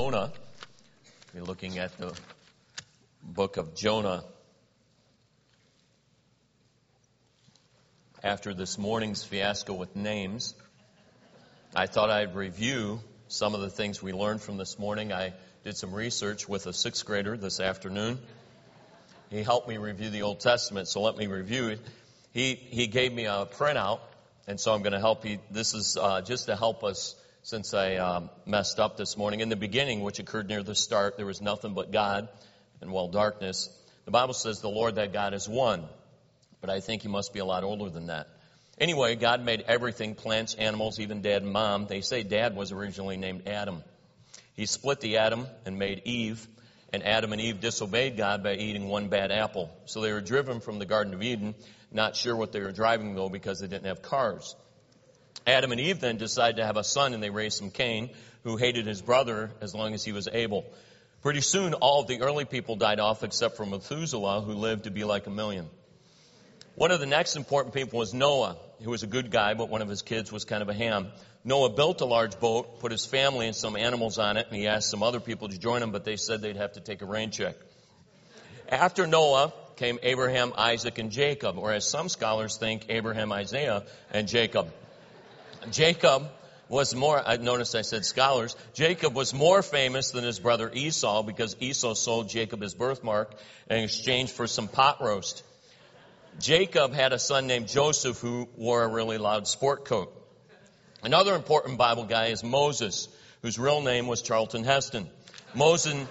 Jonah. We're looking at the book of Jonah. After this morning's fiasco with names, I thought I'd review some of the things we learned from this morning. I did some research with a sixth grader this afternoon. He helped me review the Old Testament, so let me review it. He gave me a printout, and so I'm going to help you. This is just to help us since I messed up this morning. In the beginning, which occurred near the start, there was nothing but God and darkness. The Bible says the Lord that God is one, but I think he must be a lot older than that. Anyway, God made everything, plants, animals, even Dad and Mom. They say Dad was originally named Adam. He split the atom and made Eve, and Adam and Eve disobeyed God by eating one bad apple. So they were driven from the Garden of Eden, not sure what they were driving, though, because they didn't have cars. Adam and Eve then decided to have a son, and they raised him Cain, who hated his brother as long as he was able. Pretty soon, all of the early people died off except for Methuselah, who lived to be like 1,000,000. One of the next important people was Noah, who was a good guy, but one of his kids was kind of a ham. Noah built a large boat, put his family and some animals on it, and he asked some other people to join him, but they said they'd have to take a rain check. After Noah came Abraham, Isaac, and Jacob, or as some scholars think, Abraham, Isaiah, and Jacob. Jacob was more, I noticed I said scholars, Jacob was more famous than his brother Esau because Esau sold Jacob his birthmark in exchange for some pot roast. Jacob had a son named Joseph who wore a really loud sport coat. Another important Bible guy is Moses, whose real name was Charlton Heston. Moses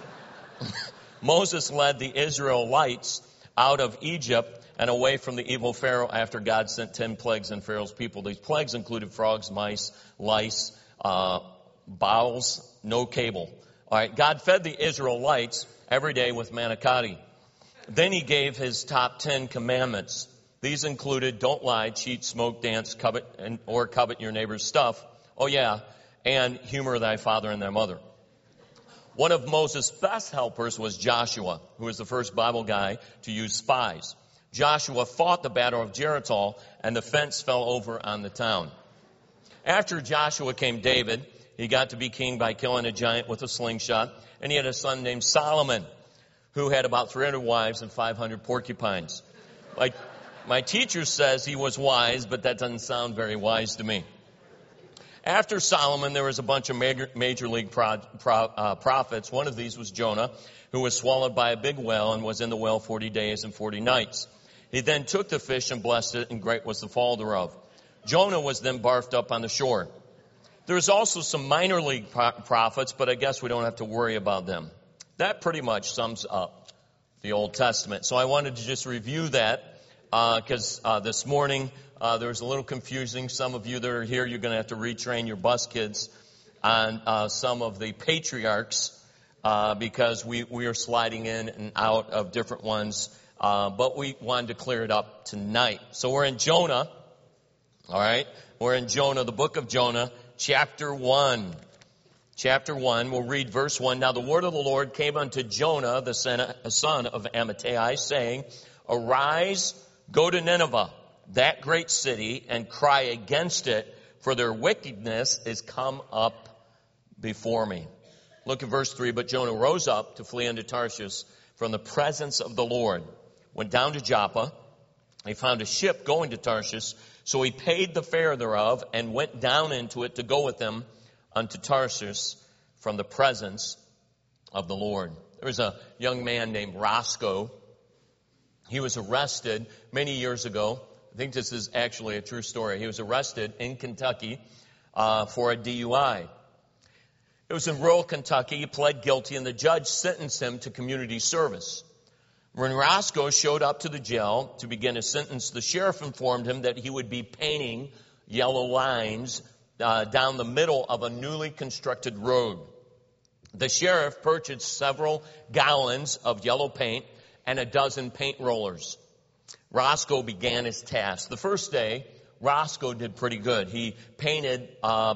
led the Israelites out of Egypt and away from the evil Pharaoh after God sent 10 plagues on Pharaoh's people. These plagues included frogs, mice, lice, bowels, no cable. All right, God fed the Israelites every day with manicotti. Then he gave his top 10 commandments. These included don't lie, cheat, smoke, dance, covet your neighbor's stuff. Oh yeah, and humor thy father and thy mother. One of Moses' best helpers was Joshua, who was the first Bible guy to use spies. Joshua fought the battle of Jericho, and the fence fell over on the town. After Joshua came David. He got to be king by killing a giant with a slingshot, and he had a son named Solomon, who had about 300 wives and 500 porcupines. My teacher says he was wise, but that doesn't sound very wise to me. After Solomon, there was a bunch of major league prophets. One of these was Jonah, who was swallowed by a big whale and was in the whale 40 days and 40 nights. He then took the fish and blessed it, and great was the fall thereof. Jonah was then barfed up on the shore. There was also some minor league prophets, but I guess we don't have to worry about them. That pretty much sums up the Old Testament. So I wanted to just review that because this morning there was a little confusing. Some of you that are here, you're going to have to retrain your bus kids on some of the patriarchs because we are sliding in and out of different ones. But we wanted to clear it up tonight. So we're in Jonah. All right. We're in Jonah, the book of Jonah, chapter 1. Chapter 1, we'll read verse 1. Now the word of the Lord came unto Jonah, the son of Amittai, saying, Arise, go to Nineveh, that great city, and cry against it, for their wickedness is come up before me. Look at verse 3. But Jonah rose up to flee unto Tarshish from the presence of the Lord. Went down to Joppa. He found a ship going to Tarshish. So he paid the fare thereof and went down into it to go with them unto Tarshish from the presence of the Lord. There was a young man named Roscoe. He was arrested many years ago. I think this is actually a true story. He was arrested in Kentucky for a DUI. It was in rural Kentucky. He pled guilty, and the judge sentenced him to community service. When Roscoe showed up to the jail to begin his sentence, the sheriff informed him that he would be painting yellow lines down the middle of a newly constructed road. The sheriff purchased several gallons of yellow paint and a dozen paint rollers. Roscoe began his task. The first day, Roscoe did pretty good. He painted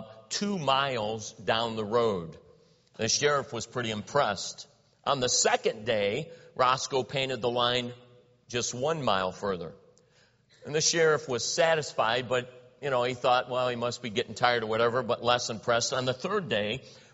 2 miles down the road. The sheriff was pretty impressed. On the second day, Roscoe painted the line just 1 mile further. And the sheriff was satisfied, but, he thought, well, he must be getting tired or whatever, but less impressed. On the third day,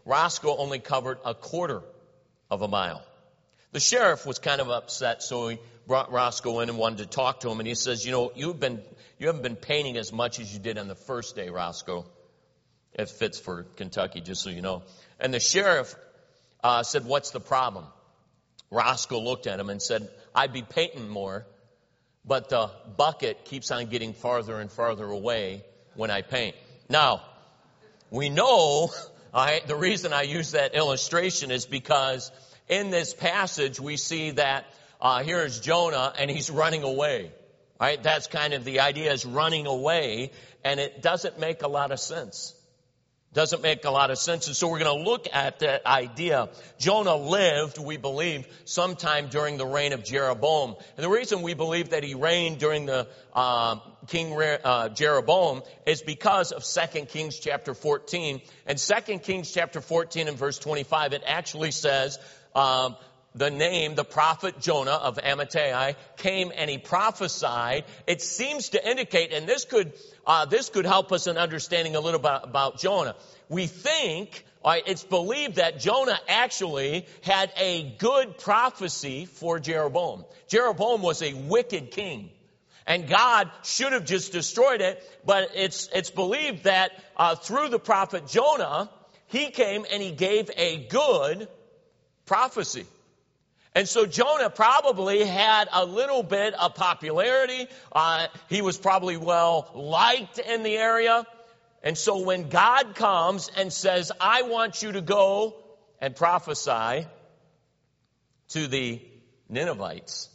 Roscoe only covered a quarter of a mile. The sheriff was kind of upset, so he brought Roscoe in and wanted to talk to him. And he says, you haven't been painting as much as you did on the first day, Roscoe. It fits for Kentucky, just so you know. And the sheriff said, what's the problem? Roscoe looked at him and said, I'd be painting more, but the bucket keeps on getting farther and farther away when I paint. Now, we know the reason I use that illustration is because in this passage we see that here's Jonah and he's running away. Right? That's kind of the idea, is running away, and it doesn't make a lot of sense. Doesn't make a lot of sense. And so we're going to look at that idea. Jonah lived, we believe, sometime during the reign of Jeroboam. And the reason we believe that he reigned during the King Jeroboam is because of 2 Kings chapter 14. And 2 Kings chapter 14 and verse 25, it actually says, the prophet Jonah of Amittai came and he prophesied. It seems to indicate, and this could help us in understanding a little bit about Jonah. We think, it's believed that Jonah actually had a good prophecy for Jeroboam. Jeroboam was a wicked king, and God should have just destroyed it, but it's believed that through the prophet Jonah, he came and he gave a good prophecy. And so Jonah probably had a little bit of popularity. He was probably well liked in the area. And so when God comes and says, I want you to go and prophesy to the Ninevites,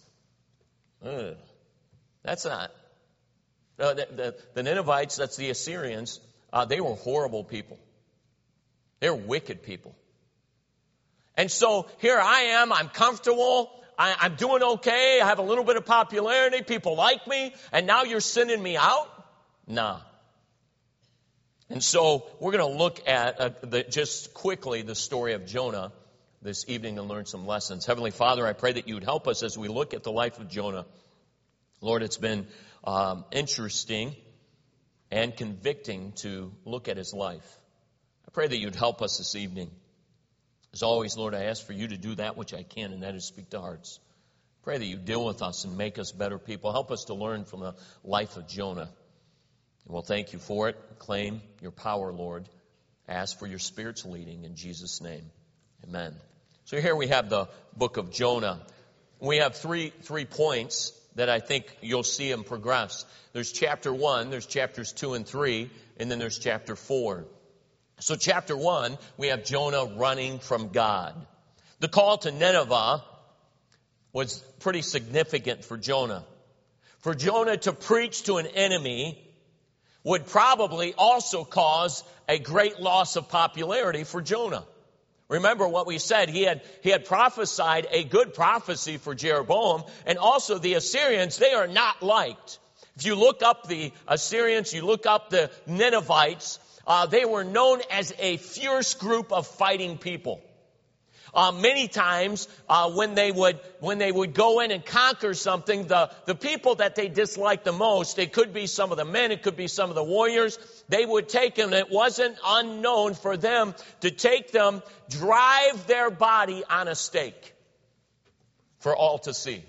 that's not. The Ninevites, that's the Assyrians, they were horrible people. They're wicked people. And so here I am, I'm comfortable, I'm doing okay, I have a little bit of popularity, people like me, and now you're sending me out? Nah. And so we're going to look at just quickly the story of Jonah this evening and learn some lessons. Heavenly Father, I pray that you would help us as we look at the life of Jonah. Lord, it's been interesting and convicting to look at his life. I pray that you'd help us this evening. As always, Lord, I ask for you to do that which I can, and that is speak to hearts. Pray that you deal with us and make us better people. Help us to learn from the life of Jonah. And we'll thank you for it. Claim your power, Lord. Ask for your Spirit's leading in Jesus' name. Amen. So here we have the book of Jonah. We have three points that I think you'll see them progress. There's chapter 1, there's chapters 2 and 3, and then there's chapter 4. So chapter 1, we have Jonah running from God. The call to Nineveh was pretty significant for Jonah. For Jonah to preach to an enemy would probably also cause a great loss of popularity for Jonah. Remember what we said, he had prophesied a good prophecy for Jeroboam, and also the Assyrians, they are not liked. If you look up the Assyrians, you look up the Ninevites, they were known as a fierce group of fighting people. Many times, when they would go in and conquer something, the people that they disliked the most, it could be some of the men, it could be some of the warriors, they would take them. It wasn't unknown for them to take them, drive their body on a stake for all to see.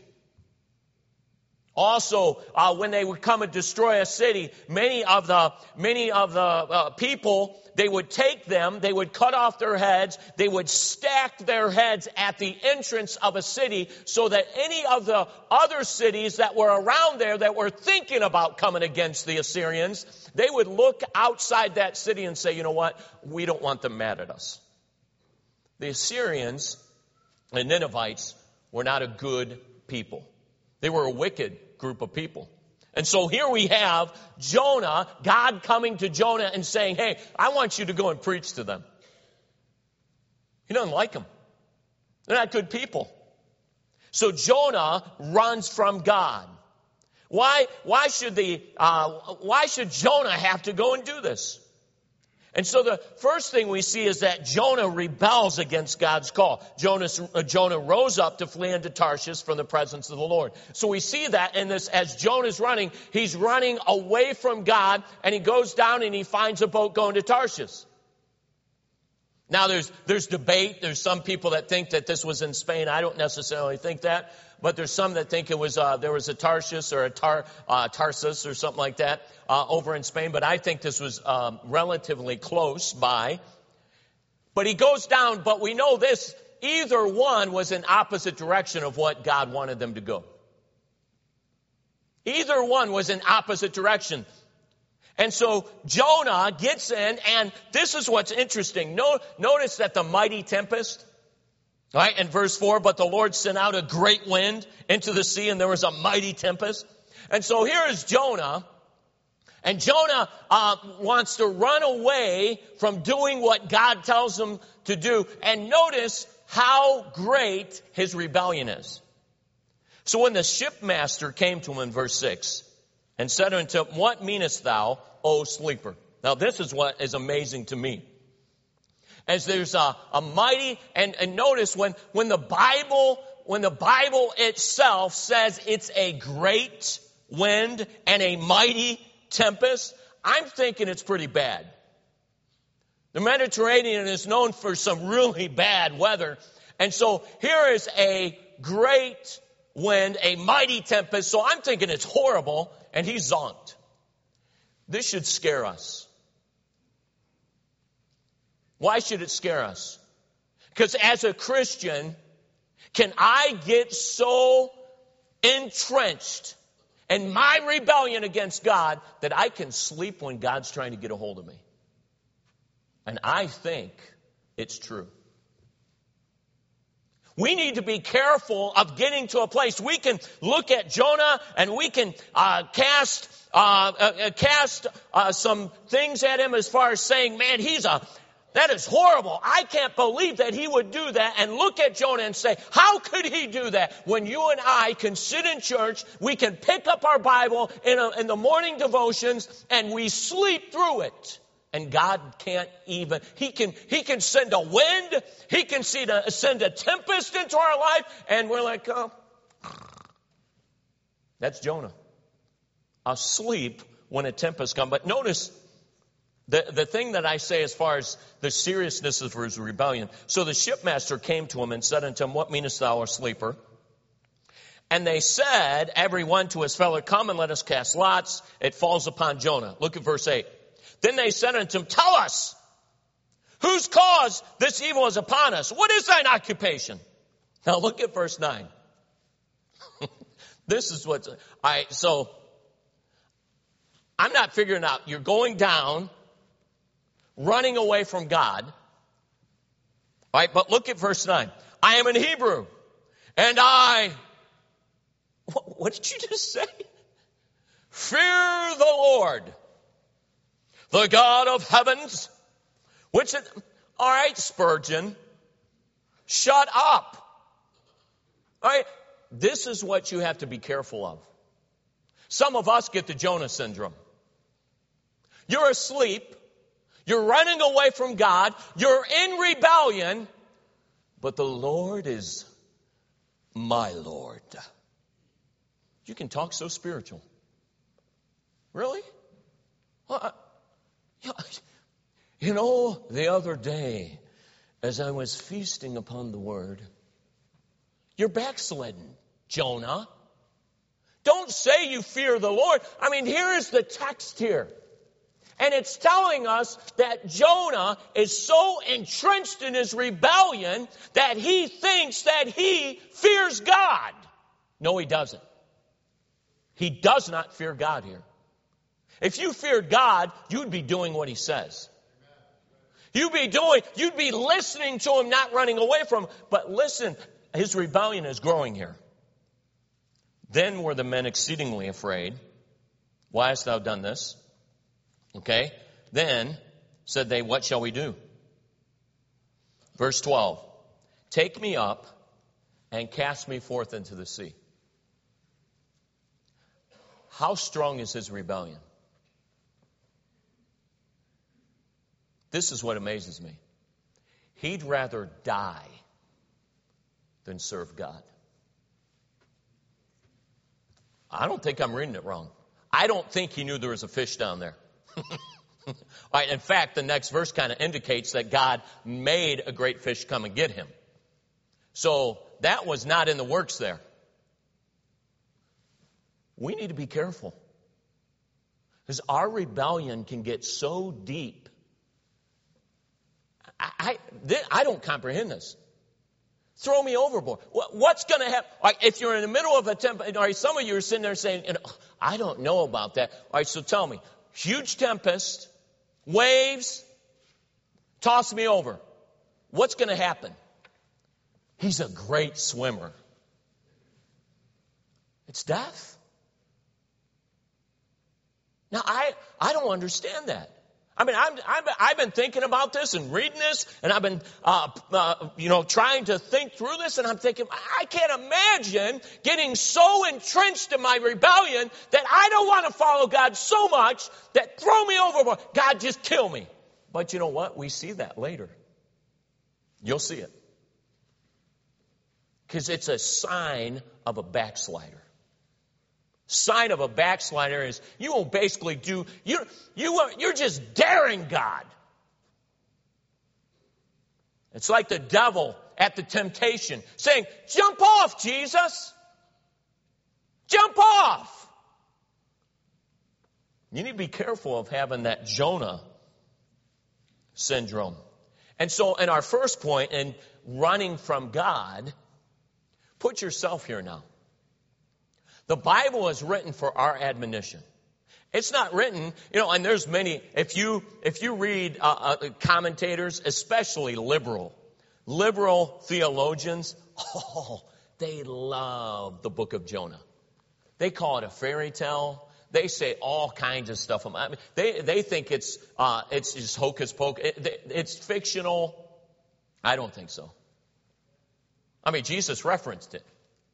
Also, when they would come and destroy a city, many of the people, they would take them, they would cut off their heads, they would stack their heads at the entrance of a city so that any of the other cities that were around there that were thinking about coming against the Assyrians, they would look outside that city and say, you know what, we don't want them mad at us. The Assyrians and Ninevites were not a good people. They were a wicked group of people. And so here we have Jonah, God coming to Jonah and saying, hey, I want you to go and preach to them. He doesn't like them. They're not good people. So Jonah runs from God. Why should Jonah have to go and do this? And so the first thing we see is that Jonah rebels against God's call. Jonah rose up to flee into Tarshish from the presence of the Lord. So we see that in this, as Jonah's running, he's running away from God, and he goes down and he finds a boat going to Tarshish. Now there's debate. There's some people that think that this was in Spain. I don't necessarily think that, but there's some that think it was there was a Tarshish or a Tarsus or something like that over in Spain. But I think this was relatively close by. But he goes down. But we know this: either one was in opposite direction of what God wanted them to go. Either one was in opposite direction. And so Jonah gets in, and this is what's interesting. Notice that the mighty tempest, right, in verse 4, but the Lord sent out a great wind into the sea, and there was a mighty tempest. And so here is Jonah, and Jonah wants to run away from doing what God tells him to do. And notice how great his rebellion is. So when the shipmaster came to him in verse 6 and said unto him, what meanest thou, O sleeper? Now this is what is amazing to me. As there's a mighty, and notice when the Bible itself says it's a great wind and a mighty tempest, I'm thinking it's pretty bad. The Mediterranean is known for some really bad weather. And so here is a great wind, a mighty tempest. So I'm thinking it's horrible, and he's zonked. This should scare us. Why should it scare us? Because as a Christian, can I get so entrenched in my rebellion against God that I can sleep when God's trying to get a hold of me? And I think it's true. We need to be careful of getting to a place. We can look at Jonah and we can cast some things at him as far as saying, man, that is horrible. I can't believe that he would do that. And look at Jonah and say, how could he do that? When you and I can sit in church, we can pick up our Bible in the morning devotions, and we sleep through it. And God can't even, he can send a wind, he can send a tempest into our life, and we're like, oh. That's Jonah. Asleep when a tempest comes. But notice the thing that I say as far as the seriousness of his rebellion. So the shipmaster came to him and said unto him, what meanest thou, O sleeper? And they said, every one to his fellow, come and let us cast lots. It falls upon Jonah. Look at verse 8. Then they said unto him, tell us, whose cause this evil is upon us? What is thine occupation? Now look at verse 9. This is so I'm not figuring out. You're going down, running away from God. All right, but look at verse 9. I am an Hebrew, and what did you just say? Fear the Lord, the God of heavens, all right, Spurgeon, shut up. All right, this is what you have to be careful of. Some of us get the Jonah syndrome. You're asleep, you're running away from God, you're in rebellion, but the Lord is my Lord. You can talk so spiritual. Really? Well, you know, the other day, as I was feasting upon the Word, you're backslidden, Jonah. Don't say you fear the Lord. I mean, here is the text here. And it's telling us that Jonah is so entrenched in his rebellion that he thinks that he fears God. No, he doesn't. He does not fear God here. If you feared God, you'd be doing what he says. You'd be listening to him, not running away from him. But listen, his rebellion is growing here. Then were the men exceedingly afraid. Why hast thou done this? Okay. Then said they, what shall we do? Verse 12. Take me up and cast me forth into the sea. How strong is his rebellion? This is what amazes me. He'd rather die than serve God. I don't think I'm reading it wrong. I don't think he knew there was a fish down there. All right, in fact, the next verse kind of indicates that God made a great fish come and get him. So that was not in the works there. We need to be careful. Because our rebellion can get so deep. I don't comprehend this. Throw me overboard. What's going to happen? Like, if you're in the middle of a tempest, all right, some of you are sitting there saying, I don't know about that. All right, so tell me. Huge tempest, waves, toss me over. What's going to happen? He's a great swimmer. It's death. Now, I don't understand that. I mean, I've been thinking about this and reading this, and I've been, trying to think through this, and I'm thinking, I can't imagine getting so entrenched in my rebellion that I don't want to follow God so much that throw me overboard. God, just kill me. But you know what? We see that later. You'll see it. Because it's a sign of a backslider. Sign of a backslider is you will basically do, you're just daring God. It's like the devil at the temptation saying, jump off, Jesus. Jump off. You need to be careful of having that Jonah syndrome. And so in our first point, in running from God, put yourself here now. The Bible is written for our admonition. It's not written, and there's many, if you read commentators, especially liberal theologians, they love the book of Jonah. They call it a fairy tale. They say all kinds of stuff. I mean, they think it's just hocus pocus. It's fictional. I don't think so. I mean, Jesus referenced it.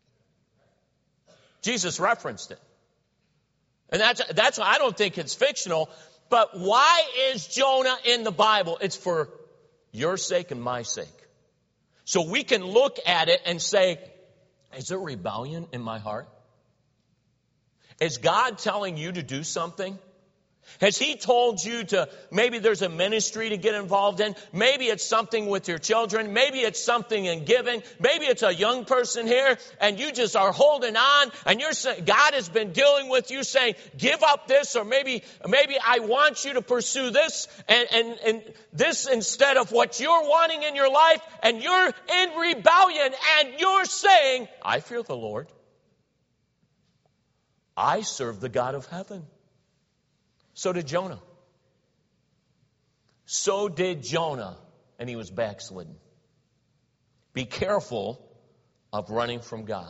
Jesus referenced it. And that's why I don't think it's fictional. But why is Jonah in the Bible? It's for your sake and my sake. So we can look at it and say, is there rebellion in my heart? Is God telling you to do something? Has He told you to, maybe there's a ministry to get involved in. Maybe it's something with your children. Maybe it's something in giving. Maybe it's a young person here and you just are holding on and you're saying, God has been dealing with you saying, give up this, or maybe I want you to pursue this and this instead of what you're wanting in your life, and you're in rebellion and you're saying, I fear the Lord. I serve the God of heaven. So did Jonah. So did Jonah, and he was backslidden. Be careful of running from God.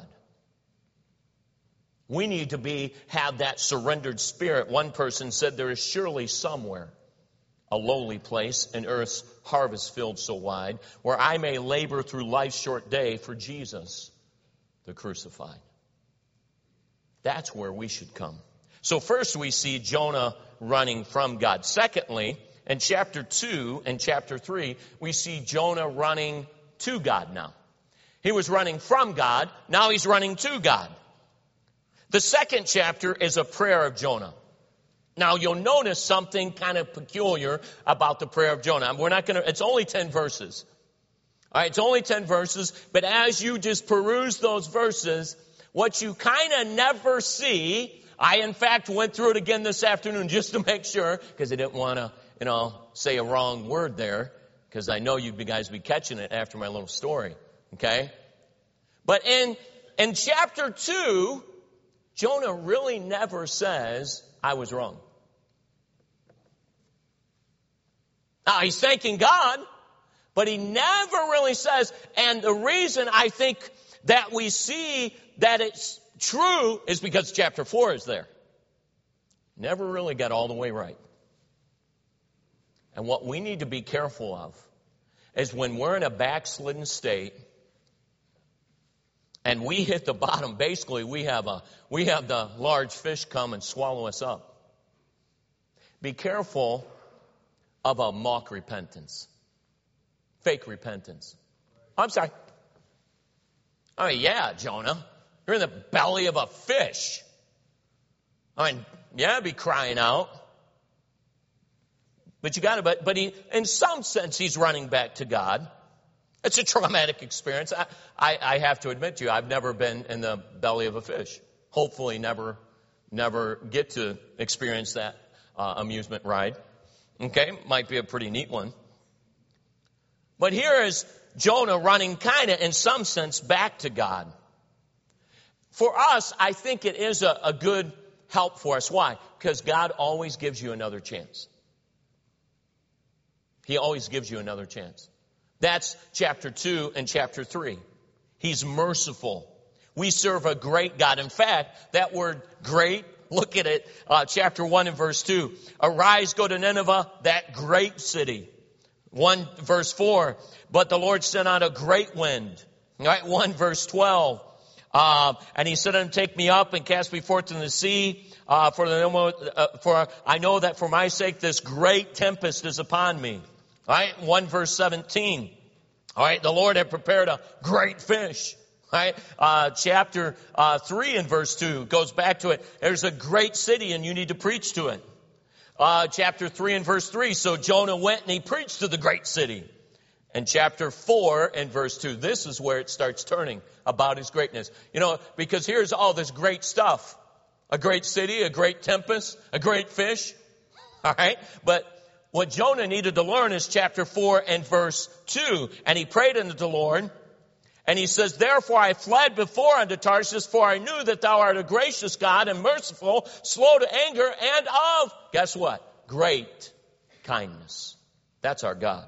We need to have that surrendered spirit. One person said, there is surely somewhere a lowly place in earth's harvest field so wide, where I may labor through life's short day for Jesus, the crucified. That's where we should come. So first we see Jonah running from God. Secondly, in chapter 2 and chapter 3, we see Jonah running to God now. He was running from God. Now he's running to God. The second chapter is a prayer of Jonah. Now you'll notice something kind of peculiar about the prayer of Jonah. It's only 10 verses. All right, it's only 10 verses, but as you just peruse those verses, what you kind of never see, I in fact went through it again this afternoon just to make sure, because I didn't want to, say a wrong word there, because I know you guys be catching it after my little story. Okay? But in chapter 2, Jonah really never says, I was wrong. Now, he's thanking God, but he never really says, and the reason I think that we see that it's true is because chapter 4 is there. Never really got all the way right. And what we need to be careful of is when we're in a backslidden state and we hit the bottom, basically we have the large fish come and swallow us up. Be careful of a mock repentance. Fake repentance. I'm sorry. I mean, yeah, Jonah. You're in the belly of a fish. I mean, yeah, be crying out. But he, in some sense, he's running back to God. It's a traumatic experience. I have to admit to you, I've never been in the belly of a fish. Hopefully never get to experience that amusement ride. Okay, might be a pretty neat one. But here is Jonah running kind of, in some sense, back to God. For us, I think it is a good help for us. Why? Because God always gives you another chance. He always gives you another chance. That's chapter 2 and chapter 3. He's merciful. We serve a great God. In fact, that word great, look at it, chapter 1 and verse 2. Arise, go to Nineveh, that great city. 1 verse 4, but the Lord sent out a great wind. All right, 1 verse 12. And he said unto him, take me up and cast me forth in the sea, for I know that for my sake this great tempest is upon me. All right, 1 verse 17. All right, the Lord had prepared a great fish. All right, chapter 3 and verse 2 goes back to it. There's a great city and you need to preach to it. Chapter 3 and verse 3, so Jonah went and he preached to the great city. And chapter 4 and verse 2, this is where it starts turning about his greatness. You know, because here's all this great stuff. A great city, a great tempest, a great fish. All right, but what Jonah needed to learn is chapter 4 and verse 2. And he prayed unto the Lord. And he says, therefore I fled before unto Tarshish, for I knew that thou art a gracious God and merciful, slow to anger, and of, guess what? Great kindness. That's our God.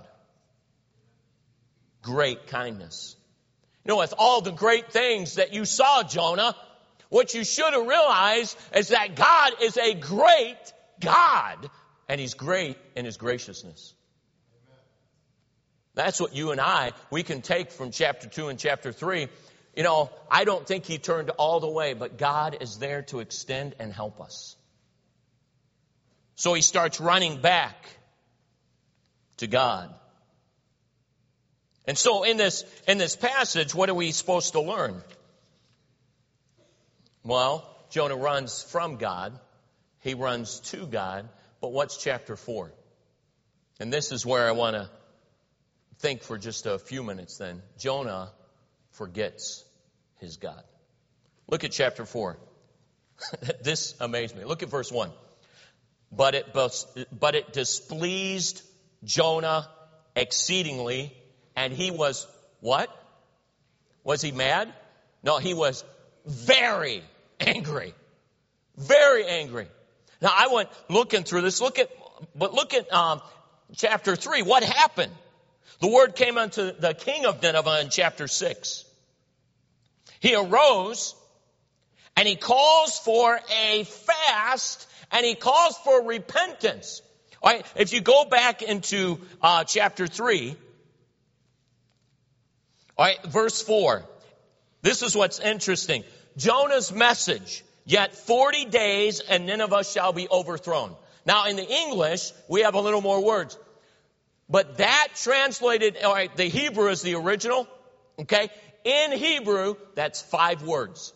Great kindness. You know, with all the great things that you saw, Jonah, what you should have realized is that God is a great God. And he's great in his graciousness. That's what you and we can take from chapter 2 and chapter 3. You know, I don't think he turned all the way, but God is there to extend and help us. So he starts running back to God. And so in this passage, what are we supposed to learn? Well, Jonah runs from God. He runs to God. But what's chapter 4? And this is where I want to think for just a few minutes then. Jonah forgets his God. Look at chapter 4. This amazed me. Look at verse 1. But it displeased Jonah exceedingly, and he was what? Was he mad? No, he was very angry. Very angry. Now, I went looking through this. Look at chapter 3. What happened? The word came unto the king of Nineveh in chapter 6. He arose and he calls for a fast and he calls for repentance. All right, if you go back into chapter 3, all right, verse 4. This is what's interesting. Jonah's message. Yet 40 days and Nineveh shall be overthrown. Now in the English, we have a little more words. But that translated, all right, the Hebrew is the original. Okay? In Hebrew, that's 5 words.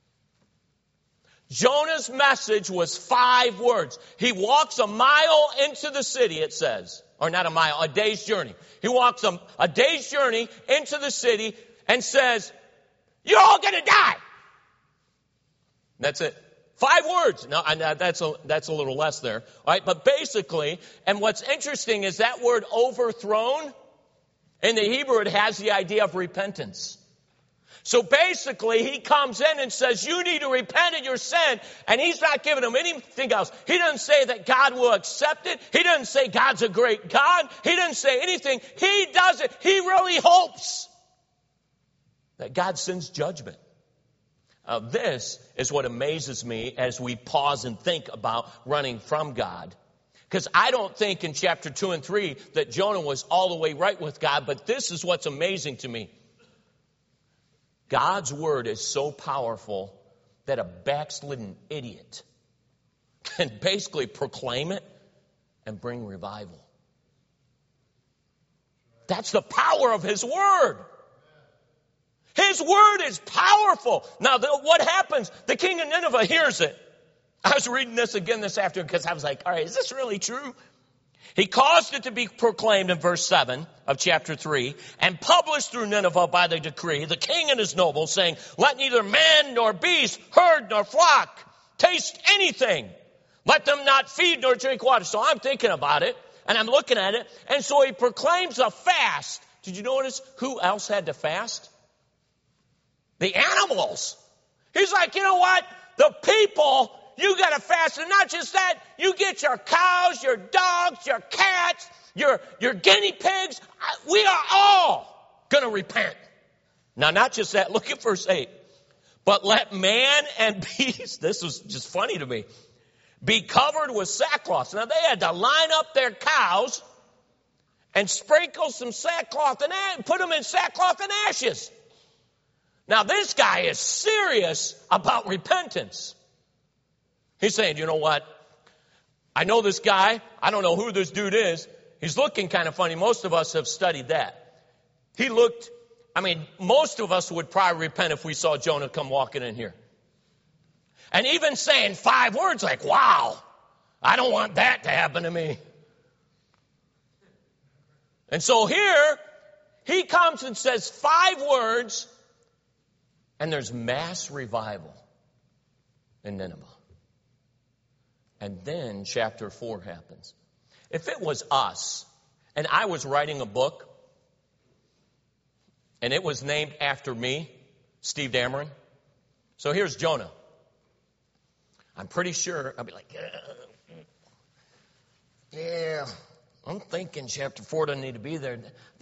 Jonah's message was 5 words. He walks a mile into the city, it says. Or not a mile, a day's journey. He walks a day's journey into the city and says, you're all going to die. That's it. 5 words. Now, that's a little less there. All right, but basically, and what's interesting is that word overthrown, in the Hebrew, it has the idea of repentance. So basically, he comes in and says, you need to repent of your sin, and he's not giving them anything else. He doesn't say that God will accept it. He doesn't say God's a great God. He doesn't say anything. He does it. He really hopes that God sends judgment. This is what amazes me as we pause and think about running from God. Because I don't think in chapter 2 and 3 that Jonah was all the way right with God, but this is what's amazing to me. God's word is so powerful that a backslidden idiot can basically proclaim it and bring revival. That's the power of his word. His word is powerful. Now, what happens? The king of Nineveh hears it. I was reading this again this afternoon because I was like, all right, is this really true? He caused it to be proclaimed in verse 7 of chapter 3 and published through Nineveh by the decree, the king and his nobles, saying, let neither man nor beast, herd nor flock taste anything. Let them not feed nor drink water. So I'm thinking about it and I'm looking at it. And so he proclaims a fast. Did you notice who else had to fast? The animals. He's like, you know what? The people, you got to fast. And not just that, you get your cows, your dogs, your cats, your guinea pigs. We are all going to repent. Now, not just that. Look at verse 8. But let man and beast, this was just funny to me, be covered with sackcloth. Now, they had to line up their cows and sprinkle some sackcloth and put them in sackcloth and ashes. Now, this guy is serious about repentance. He's saying, you know what? I know this guy. I don't know who this dude is. He's looking kind of funny. Most of us have studied that. Most of us would probably repent if we saw Jonah come walking in here. And even saying 5 words like, wow, I don't want that to happen to me. And so here, he comes and says 5 words, and there's mass revival in Nineveh. And then chapter 4 happens. If it was us, and I was writing a book, and it was named after me, Steve Dameron. So here's Jonah. I'm pretty sure I'll be like, I'm thinking chapter 4 doesn't need to be there.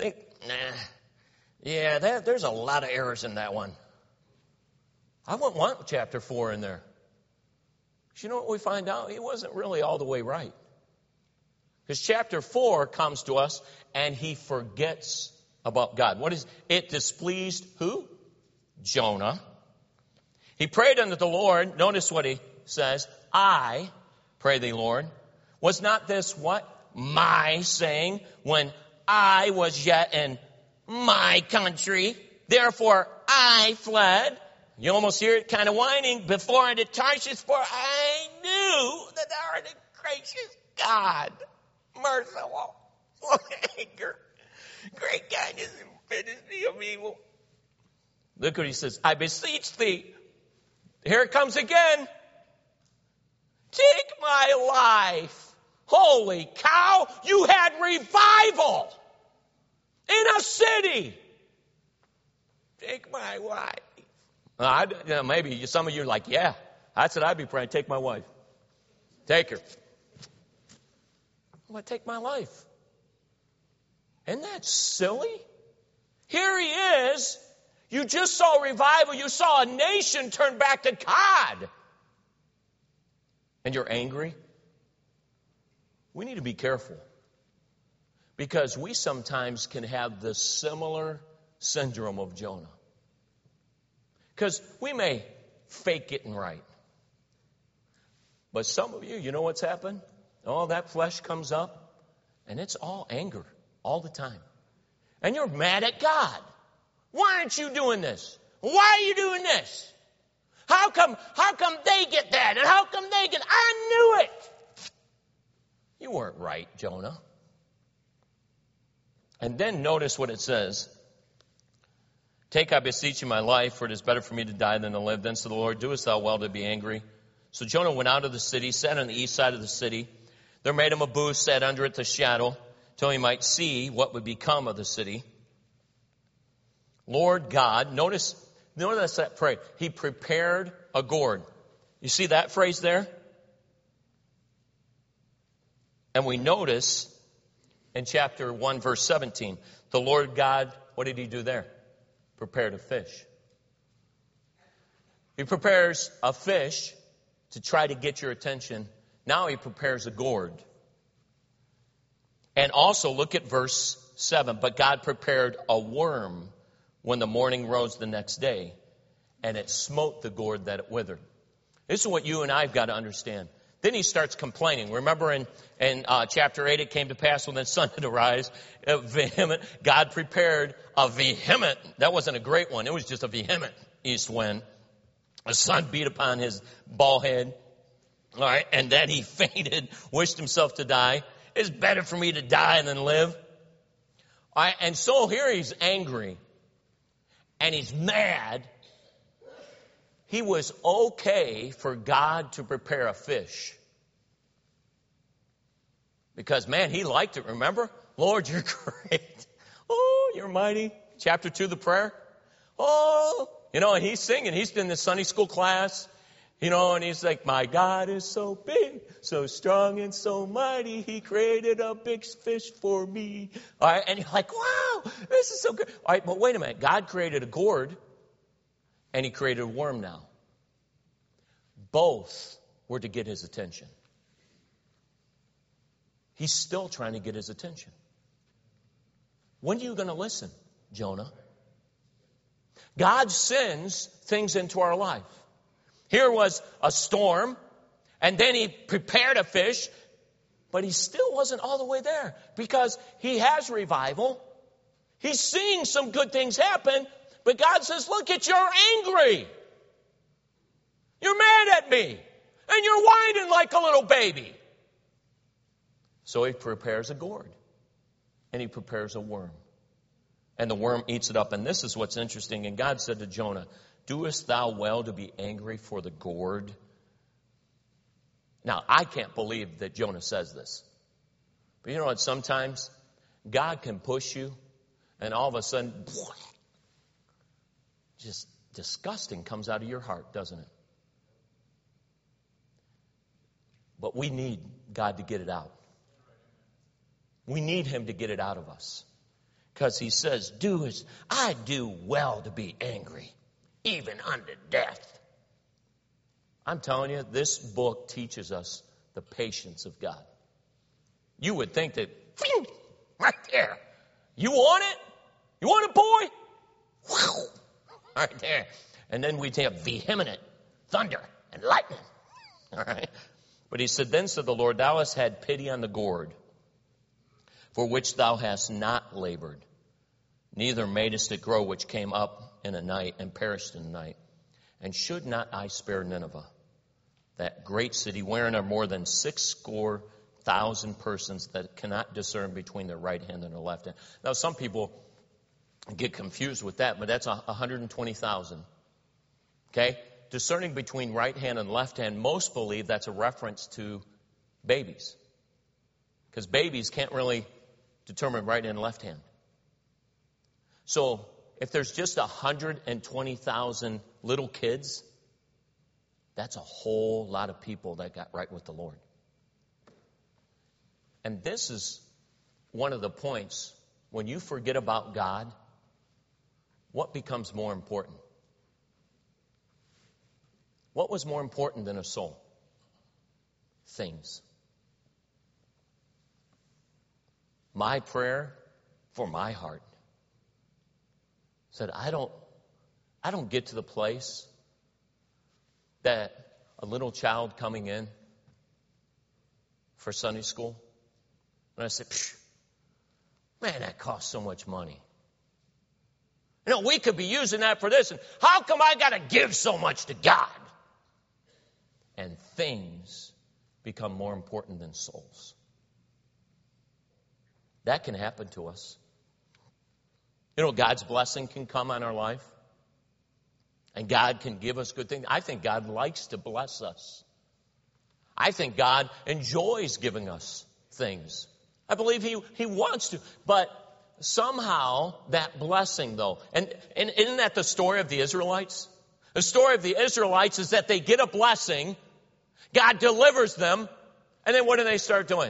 There's a lot of errors in that one. I wouldn't want chapter 4 in there. But you know what we find out? He wasn't really all the way right. Because chapter 4 comes to us and he forgets about God. What is it? Displeased who? Jonah. He prayed unto the Lord. Notice what he says. I pray thee, Lord. Was not this what? My saying when I was yet in my country. Therefore I fled. You almost hear it kind of whining. Before unto Tarshish, for I knew that thou art a gracious God, merciful, full of anger, great kindness and fidelity of evil. Look what he says. I beseech thee. Here it comes again. Take my life. Holy cow, you had revival in a city. Take my wife. Maybe some of you are like, yeah, that's what I'd be praying. Take my wife. Take her. Well, take my life. Isn't that silly? Here he is. You just saw revival. You saw a nation turn back to God. And you're angry? We need to be careful. Because we sometimes can have the similar syndrome of Jonah. Because we may fake getting right. But some of you, you know what's happened? Oh, that flesh comes up, and it's all anger all the time. And you're mad at God. Why aren't you doing this? Why are you doing this? How come they get that? And how come they get... I knew it! You weren't right, Jonah. And then notice what it says. Take, I beseech you, my life, for it is better for me to die than to live. Then said the Lord, doest thou well to be angry? So Jonah went out of the city, sat on the east side of the city. There made him a booth, sat under it the shadow, till he might see what would become of the city. Lord God, notice that phrase. He prepared a gourd. You see that phrase there? And we notice in chapter 1, verse 17, the Lord God, what did he do there? Prepared a fish. He prepares a fish to try to get your attention. Now he prepares a gourd. And also look at verse 7. But God prepared a worm when the morning rose the next day, and it smote the gourd that it withered. This is what you and I have got to understand. Then he starts complaining. Remember in chapter 8, it came to pass when the sun had arise, vehement. God prepared a vehement, that wasn't a great one, it was just a vehement east wind. The sun beat upon his bald head. All right, and then he fainted, wished himself to die. It's better for me to die than live. And so here he's angry. And he's mad. He was okay for God to prepare a fish. Because, man, he liked it. Remember? Lord, you're great. Oh, you're mighty. Chapter 2, the prayer. Oh, and he's singing. He's in the Sunday school class. And he's like, my God is so big, so strong and so mighty. He created a big fish for me. All right, and you're like, wow, this is so good. All right, but wait a minute. God created a gourd, and he created a worm now. Both were to get his attention. He's still trying to get his attention. When are you going to listen, Jonah? God sends things into our life. Here was a storm, and then he prepared a fish, but he still wasn't all the way there because he has revival. He's seeing some good things happen, but God says, look, you're angry. You're mad at me, and you're whining like a little baby. So he prepares a gourd, and he prepares a worm, and the worm eats it up. And this is what's interesting. And God said to Jonah, doest thou well to be angry for the gourd? Now, I can't believe that Jonah says this. But you know what? Sometimes God can push you, and all of a sudden, just disgusting comes out of your heart, doesn't it? But we need God to get it out. We need him to get it out of us. Because he says, I do well to be angry, even unto death. I'm telling you, this book teaches us the patience of God. You would think that, right there, you want it? You want it, boy? Whew, right there. And then we'd have vehement thunder and lightning. All right. But he said, then said the Lord, thou hast had pity on the gourd, for which thou hast not labored, neither madest it grow, which came up in a night and perished in a night. And should not I spare Nineveh, that great city, wherein are more than 600,000 persons that cannot discern between their right hand and their left hand? Now, some people get confused with that, but that's 120,000. Okay? Discerning between right hand and left hand, most believe that's a reference to babies. Because babies can't really determine right and left hand. So if there's just 120,000 little kids, that's a whole lot of people that got right with the Lord. And this is one of the points when you forget about God, what becomes more important? What was more important than a soul? Things. My prayer for my heart said, I don't get to the place that a little child coming in for Sunday school, and I said, man, that costs so much money. We could be using that for this, and how come I got to give so much to God? And things become more important than souls. That can happen to us. God's blessing can come on our life. And God can give us good things. I think God likes to bless us. I think God enjoys giving us things. I believe He wants to. But somehow that blessing, though, and isn't that the story of the Israelites? The story of the Israelites is that they get a blessing, God delivers them, and then what do they start doing?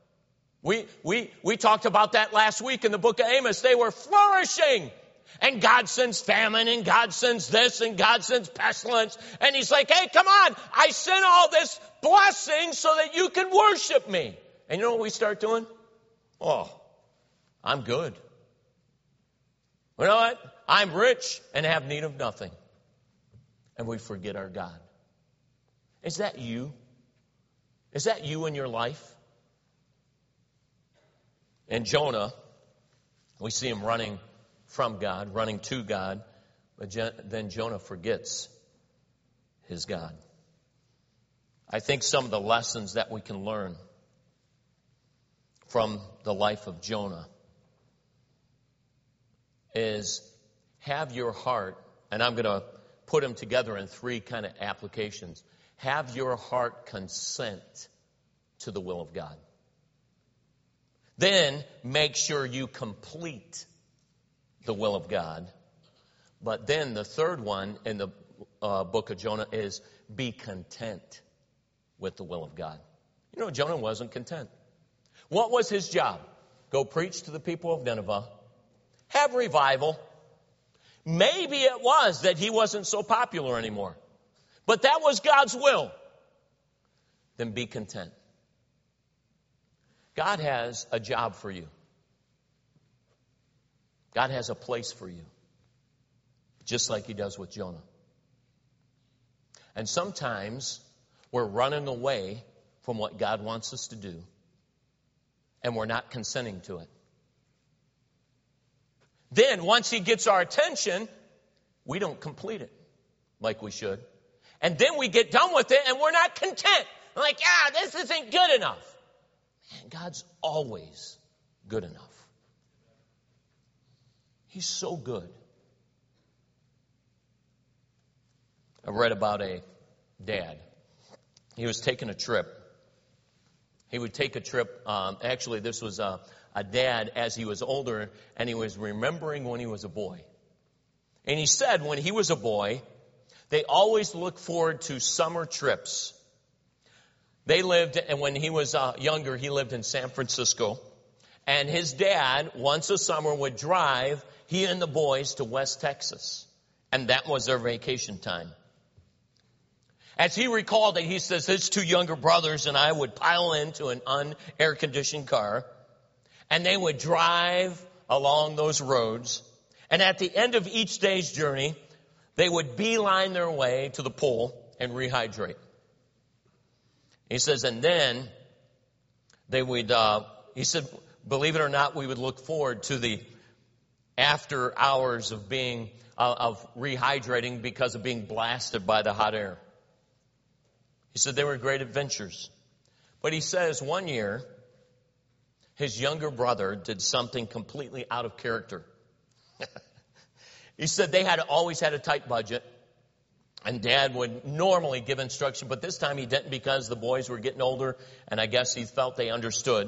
We talked about that last week in the book of Amos. They were flourishing. And God sends famine, and God sends this, and God sends pestilence. And He's like, hey, come on. I sent all this blessing so that you can worship me. And you know what we start doing? Oh, I'm good. You know what? I'm rich and have need of nothing. And we forget our God. Is that you? Is that you in your life? And Jonah, we see him running from God, running to God, but then Jonah forgets his God. I think some of the lessons that we can learn from the life of Jonah is have your heart, and I'm going to put them together in three kind of applications. Have your heart consent to the will of God. Then make sure you complete the will of God. But then the third one in the book of Jonah is be content with the will of God. You know, Jonah wasn't content. What was his job? Go preach to the people of Nineveh. Have revival. Maybe it was that he wasn't so popular anymore. But that was God's will. Then be content. God has a job for you. God has a place for you. Just like he does with Jonah. And sometimes we're running away from what God wants us to do. And we're not consenting to it. Then once he gets our attention, we don't complete it like we should. And then we get done with it and we're not content. We're like, this isn't good enough. Man, God's always good enough. He's so good. I read about a dad. He was taking a trip. He would take a trip. Actually, this was a dad as he was older, and he was remembering when he was a boy. And he said when he was a boy, they always looked forward to summer trips. They lived, and when he was younger, he lived in San Francisco. And his dad, once a summer, would drive he and the boys to West Texas. And that was their vacation time. As he recalled it, he says, his two younger brothers and I would pile into an un-air-conditioned car, and they would drive along those roads. And at the end of each day's journey, they would beeline their way to the pool and rehydrate. He says, and then they would, he said, believe it or not, we would look forward to the after hours of being, of rehydrating because of being blasted by the hot air. He said they were great adventures. But he says one year, his younger brother did something completely out of character. He said they had always had a tight budget. And Dad would normally give instruction, but this time he didn't because the boys were getting older, and I guess he felt they understood.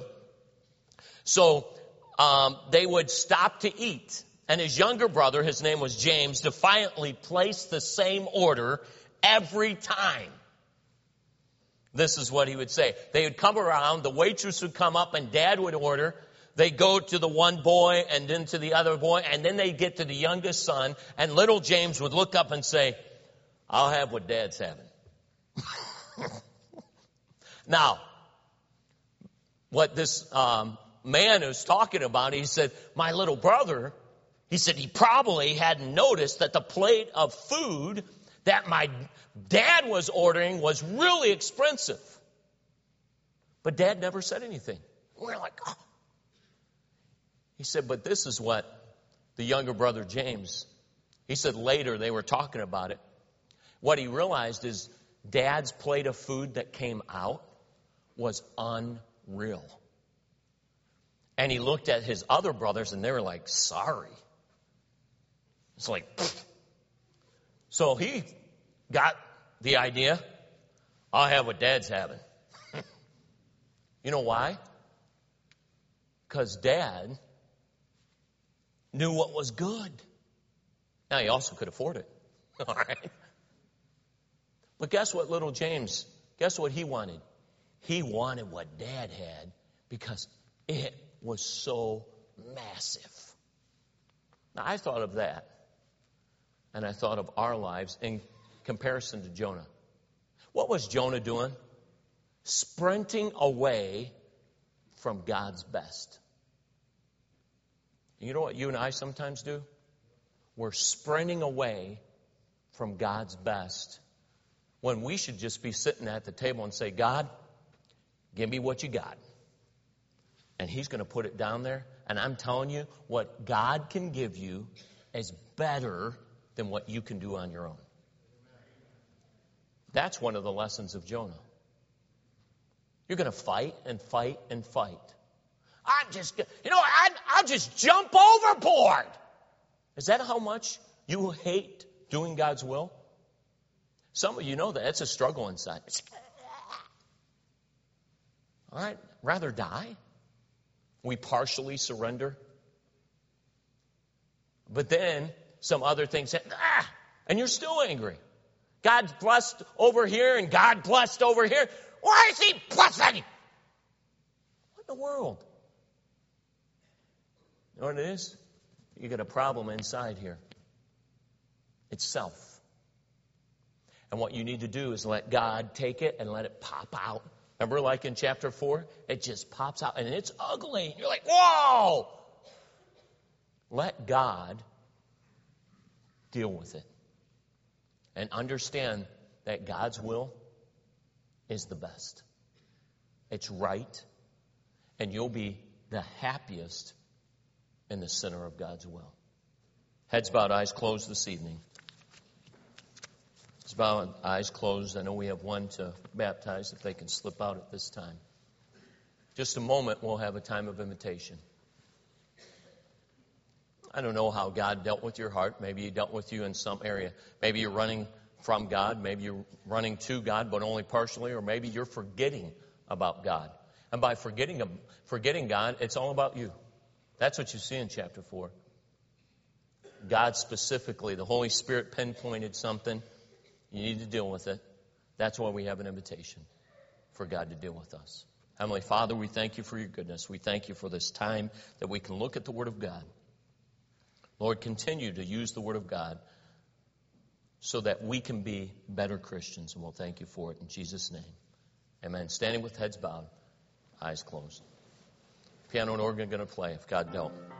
So they would stop to eat. And his younger brother, his name was James, defiantly placed the same order every time. This is what he would say. They would come around, the waitress would come up, and Dad would order. They'd go to the one boy and then to the other boy, and then they'd get to the youngest son, and little James would look up and say, I'll have what Dad's having. Now, what this man is talking about, he said, my little brother, he said he probably hadn't noticed that the plate of food that my dad was ordering was really expensive. But Dad never said anything. We're like, oh. He said, but this is what the younger brother James, he said later they were talking about it. What he realized is Dad's plate of food that came out was unreal. And he looked at his other brothers and they were like, sorry. It's like, pfft. So he got the idea, I'll have what Dad's having. You know why? Because Dad knew what was good. Now, he also could afford it. All right? But guess what, little James? Guess what he wanted? He wanted what Dad had because it was so massive. Now, I thought of that. And I thought of our lives in comparison to Jonah. What was Jonah doing? Sprinting away from God's best. You know what you and I sometimes do? We're sprinting away from God's best when we should just be sitting at the table and say, God, give me what you got. And He's going to put it down there. And I'm telling you, what God can give you is better than what you can do on your own. That's one of the lessons of Jonah. You're going to fight and fight and fight. I'll just jump overboard. Is that how much you hate doing God's will? Some of you know that. It's a struggle inside. All right, rather die. We partially surrender. But then some other things say, and you're still angry. God's blessed over here and God blessed over here. Why is he blessing? What in the world? You know what it is? You got a problem inside here. It's self. And what you need to do is let God take it and let it pop out. Remember, like in chapter 4? It just pops out and it's ugly. You're like, whoa! Let God deal with it. And understand that God's will is the best. It's right. And you'll be the happiest in the center of God's will. Heads bowed, eyes closed this evening. Heads bowed, eyes closed. I know we have one to baptize if they can slip out at this time. Just a moment, we'll have a time of invitation. I don't know how God dealt with your heart. Maybe He dealt with you in some area. Maybe you're running from God. Maybe you're running to God, but only partially. Or maybe you're forgetting about God. And by forgetting God, it's all about you. That's what you see in chapter 4. God specifically, the Holy Spirit pinpointed something. You need to deal with it. That's why we have an invitation for God to deal with us. Heavenly Father, we thank you for your goodness. We thank you for this time that we can look at the Word of God. Lord, continue to use the Word of God so that we can be better Christians. And we'll thank you for it in Jesus' name. Amen. Standing with heads bowed, eyes closed. Piano and organ are going to play if God don't.